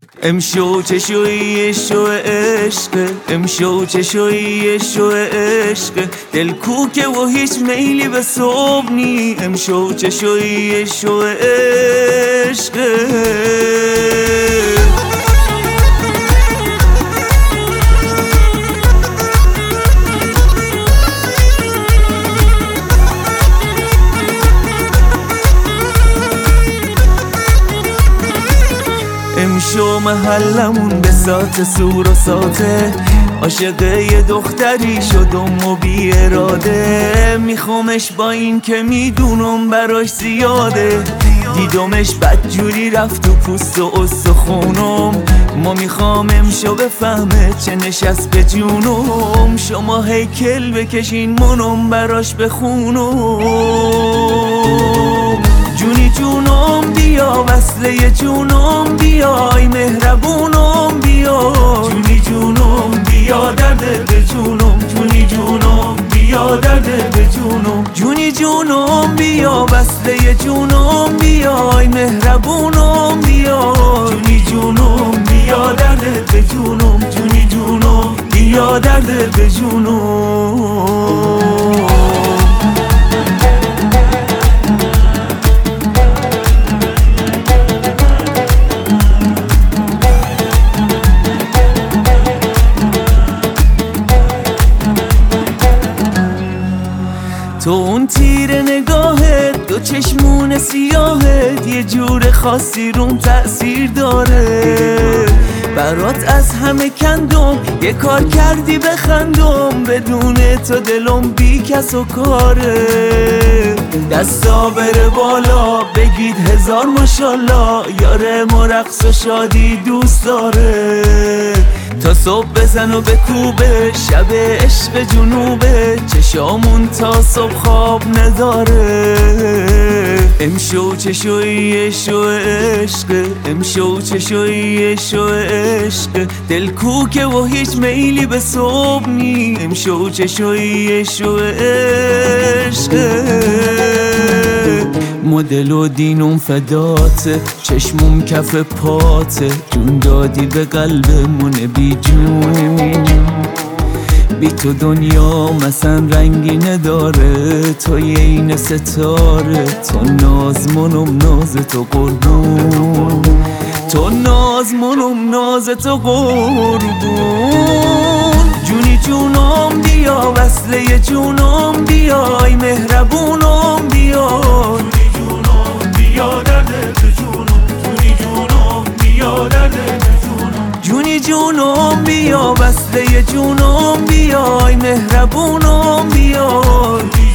امشو چشوی شو عشق، امشو چشوی شو عشق، دل کوکه و هیچ میلی به صبح نی. امشو چشوی شو عشق. امشو محلمون به سات سور و ساته، عاشقه یه دختری شدم و بی اراده. میخوامش با این که میدونم براش زیاده، دیدمش بدجوری رفت تو پوست و استخونم. ما میخوام امشو بفهمه چه نشست به جونم. شما هیکل بکشین منم براش بخونم. جونی جونم بیا وصله جونم بیای مهربونم بیا. جونی جونم بیا درد به جونم، جونی جونم بیا درد به جونم. جونی جونم بیا وصله جونم بیای مهربونم بیا. جونی جونم بیا درد به جونم، جونی جونم بیا درد به جونم. تو اون تیر نگاهت، دو چشمون سیاهت، یه جور خاصی روم تأثیر داره. برات از همه کندم، یه کار کردی بخندم، بدون تو دلم بی کس و کاره. دستا بره بالا بگید هزار ماشالله، یاره ما رقص و شادی دوست داره. تا صبح بزن و بکوبه، شب عشق جنوبه، چشامون تا صبح خواب نداره. امشو چشوی شو عشق، امشو چشوی شو عشق، دل کوکه و هیچ میلی به صبح نی. امشو چشوی شو عشق. مدل و دینم فداته، چشمم کف پاته، جون دادی به قلبمون بی جون. بی تو دنیا مثلا رنگی نداره، تو یه این ستاره. تو ناز منم ناز تو قربون، تو ناز منم ناز تو قربون. جونی جونم بیا وصله جونم بیای مهربونم بیا. جونی جونم بیا درد به جونم، جونی جونم بیا درد به جونم. جونی جونم بیا وصله جونم بیای مهربونم بیا.